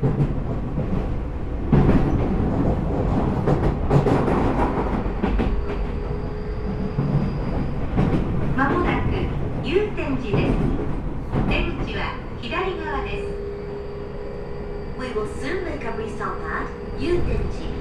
まもなく祐天寺です。出口は左側です。We will soon make a restart at 祐天寺。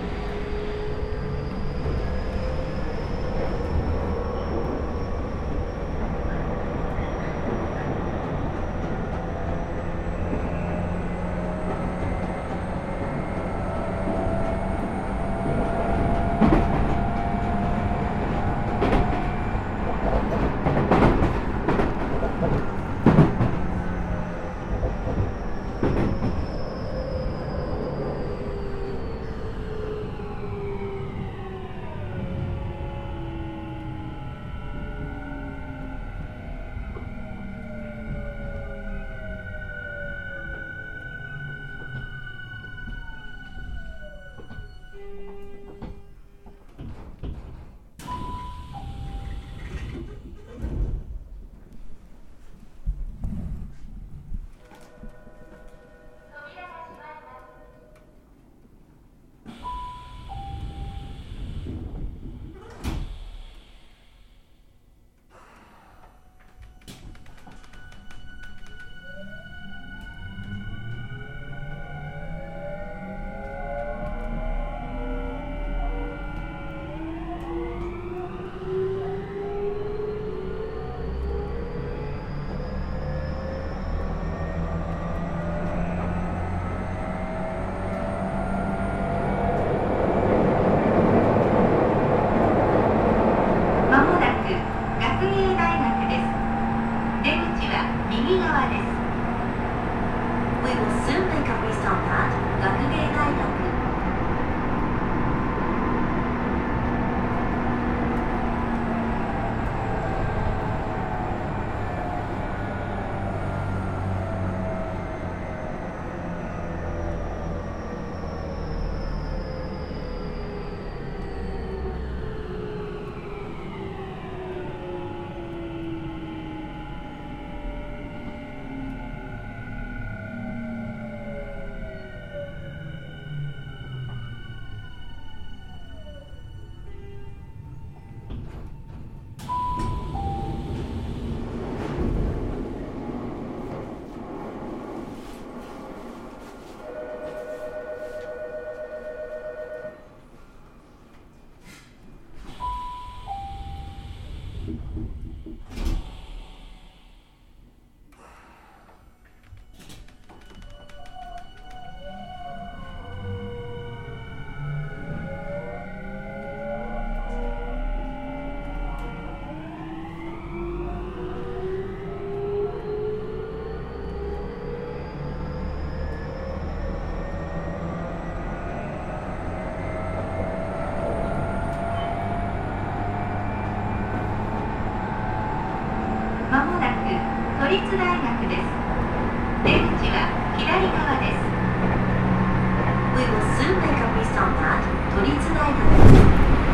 都立大学です。出口は左側です。We will soon make a restart at 都立大学です。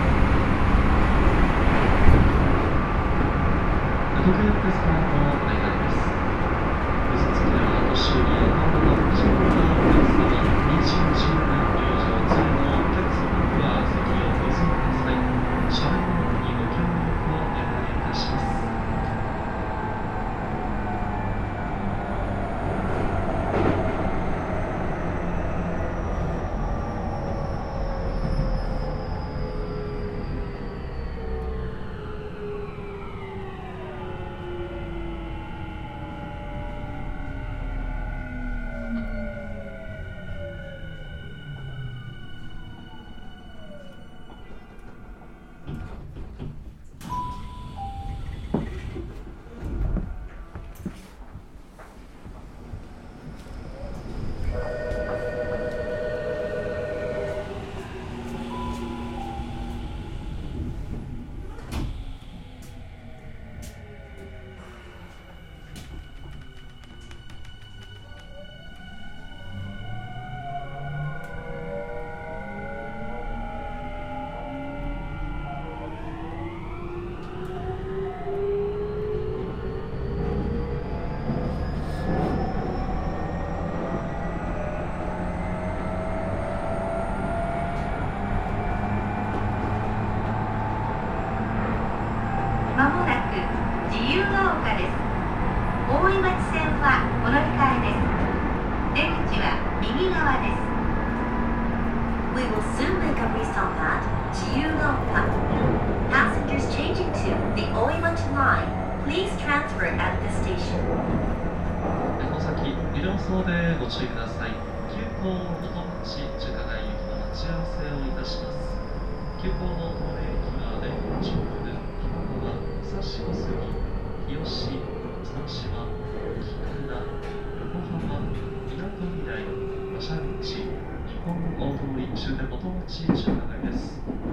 時計ですからお願いです。受付は年寄りや孫の地方のお客様、妊娠中の入場中のお客様は席をお譲りください。車内のにご協力をお願いいたします。 Songbad, Chiyunopa. Passengers changing to the Oimachi line, please transfer at this station. この先、両層でご注意ください。急行元町中華街行きの待ち合わせをいたします。急行の東名駅は電光中部、浜川、武蔵小杉、日吉、角島、木村、横浜、みなとみらい、馬車道、日本大通り終点元町中華街です。